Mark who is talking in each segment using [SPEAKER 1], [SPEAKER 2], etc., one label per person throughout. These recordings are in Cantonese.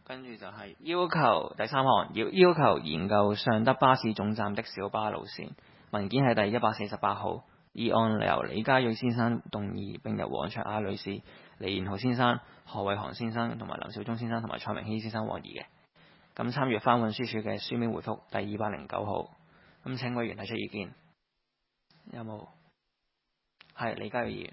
[SPEAKER 1] 跟住就係要求第三項，要求研究尚德巴士總站的小巴路線，文件係第148號。議案由李家銳先生動議，並由黃卓雅女士、李賢豪先生、何偉航先生同埋梁兆忠先生同埋蔡明熙先生獲議嘅。咁參閱翻運輸署嘅書面回覆第209號。咁請委員提出意見，有冇？係李家銳議員。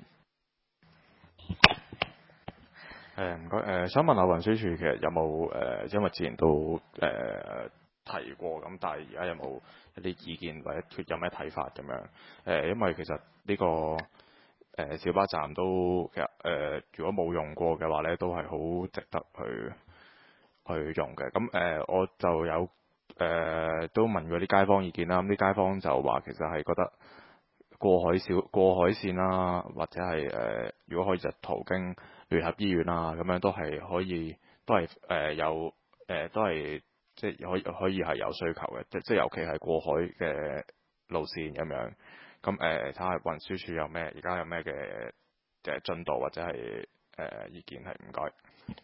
[SPEAKER 2] 唔該，想問下運輸署其實有冇因為之前都提過咁，但係而家有冇一啲意見或者有咩睇法咁樣？因為其實呢個小巴站都其實如果冇用過嘅話咧，都係好值得去用嘅。咁我就有都問過啲街坊意見啦。咁啲街坊就話其實係覺得過海線啦，或者係如果可以就途經聯合醫院啊，咁樣都係可以，都係有都係即係可以係有需求嘅，即係尤其係過海嘅路線咁樣。咁睇下運輸署有咩而家有咩嘅進度或者係意見係唔該。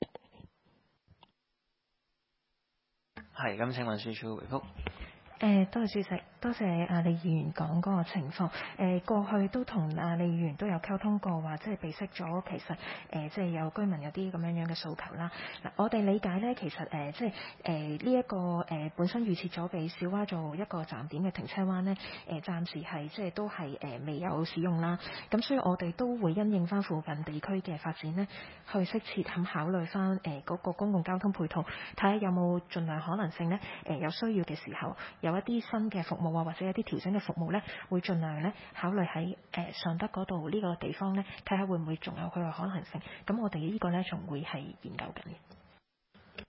[SPEAKER 1] 係咁，請運輸署回覆。
[SPEAKER 3] 多謝主席，多謝李議員講嗰個情況。過去都同李議員都有溝通過，話即係備悉咗，其實即係有居民有啲咁樣嘅訴求啦。嗱，我哋理解咧，其實即係呢一個本身預設咗俾小巴做一個站點嘅停車灣咧，暫時係即係都係未有使用啦。咁所以我哋都會因應翻附近地區嘅發展咧，去適切咁考慮翻嗰個公共交通配套，睇下有冇盡量可能性咧，有需要嘅時候有一啲新嘅服務啊，或者一啲調整嘅服務咧，會盡量咧考慮喺尚德嗰度呢個地方咧，睇下會唔會仲有佢嘅可能性。咁我哋呢個咧仲會係研究緊嘅。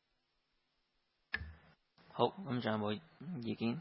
[SPEAKER 1] 好，咁仲有冇意見？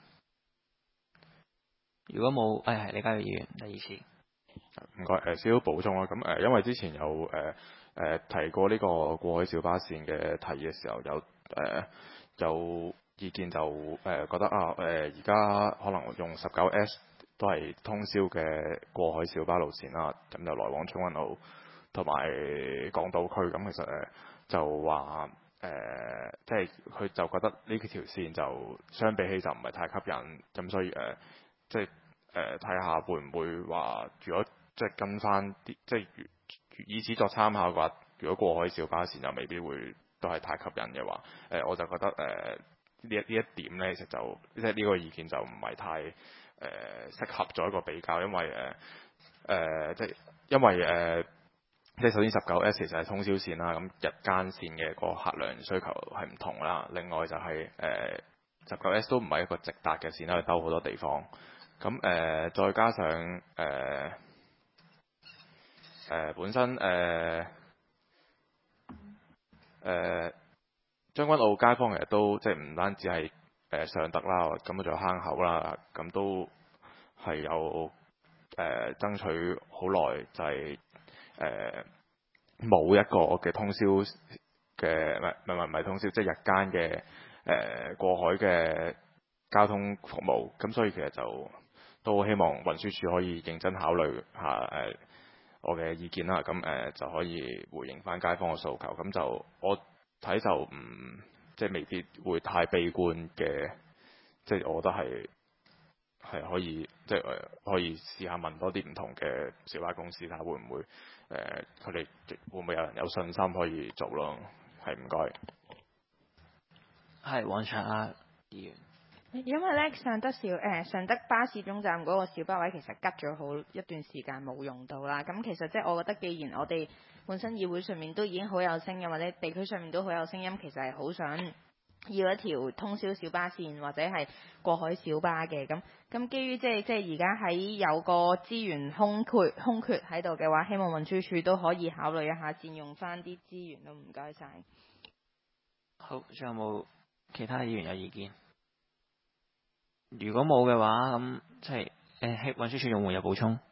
[SPEAKER 1] 如果冇，係李家銳議員第二次。
[SPEAKER 2] 唔該，少少補充啦。咁因為之前有提過呢個過海小巴線嘅提議嘅時候，有意見就覺得而家可能用19S 都係通宵嘅過海小巴路線啦，咁就來往將軍澳同埋港島區。咁其實就話即係佢就覺得呢條線就相比起就唔係太吸引，咁所以即係睇下會唔會話，如果即係跟翻啲即係以此作參考嘅話，如果過海小巴線就未必會都係太吸引嘅話，我就覺得呢一點咧，其實就即係呢個意見就唔係太適合做一個比較，因為即係首先19S 其實係通宵線啦，咁日間線嘅個客量需求係唔同啦。另外就係19S 都唔係一個直達嘅線，可以兜好多地方。咁再加上本身將軍澳街坊其實都即係唔單止係尚德啦，咁仲有坑口啦，咁都係有爭取好耐，就係冇一個嘅通宵嘅唔係通宵，即係日間嘅過海嘅交通服務。咁所以其實就都希望運輸署可以認真考慮下我嘅意見啦。咁就可以回應翻街坊嘅訴求。咁就我睇就即係未必會太悲觀嘅，即係我覺得係可以，即係可以試下問多啲唔同嘅小巴公司，睇下會唔會佢哋會唔會有人有信心可以做咯。係唔該。
[SPEAKER 1] 係黃卓雅議員。
[SPEAKER 4] 因為咧尚德巴士總站嗰個小巴位其實吉咗好一段時間冇用到啦。咁其實即係我覺得，既然我哋本身議會上面都已經好有聲音，或者地區上面都好有聲音，其實係好想要一條通宵小巴線或者係過海小巴嘅。咁基於即係而家喺有個資源空缺喺度嘅話，希望運輸署都可以考慮一下佔用翻啲資源咯。唔該晒。
[SPEAKER 1] 好，仲有冇其他議員有意見？如果冇嘅話，咁即係運輸署仲會有補充。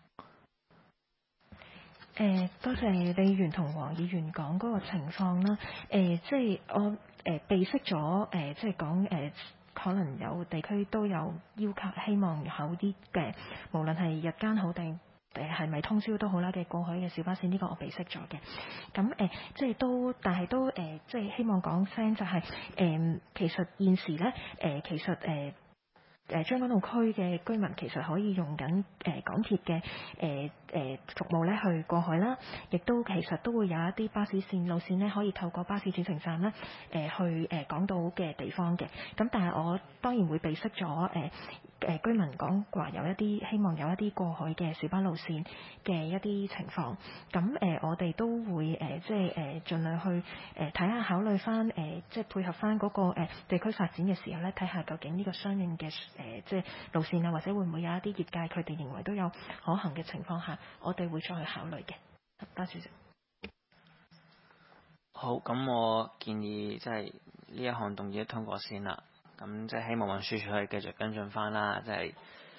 [SPEAKER 3] 多謝李議員同黃議員講嗰個情況啦。即係我備悉咗即係講可能有地區都有要求，希望有啲嘅，無論係日間好定係咪通宵都好啦嘅過海嘅小巴線，呢、個我備悉咗嘅。咁即係都，但係都即係希望講聲就係、其實現時咧其實將軍澳區嘅居民其實可以用緊港鐵嘅服務咧去過海啦，亦都其實都會有一啲巴士線路線咧可以透過巴士轉乘站咧去港島嘅地方嘅。咁但係我當然會備悉咗居民講話有一啲希望有一啲過海嘅小巴路線嘅一啲情況。咁我哋都會即係盡量去睇下考慮翻即係配合翻嗰個地區發展嘅時候咧，睇下究竟呢個相應嘅即係路線啊，或者會唔會有一啲業界佢哋認為都有可行嘅情況下，我哋會再去考慮嘅。多謝主席。
[SPEAKER 1] 好，咁我建議即係呢一項動議通過先啦。咁即係希望運輸署可以繼續跟進翻啦，即係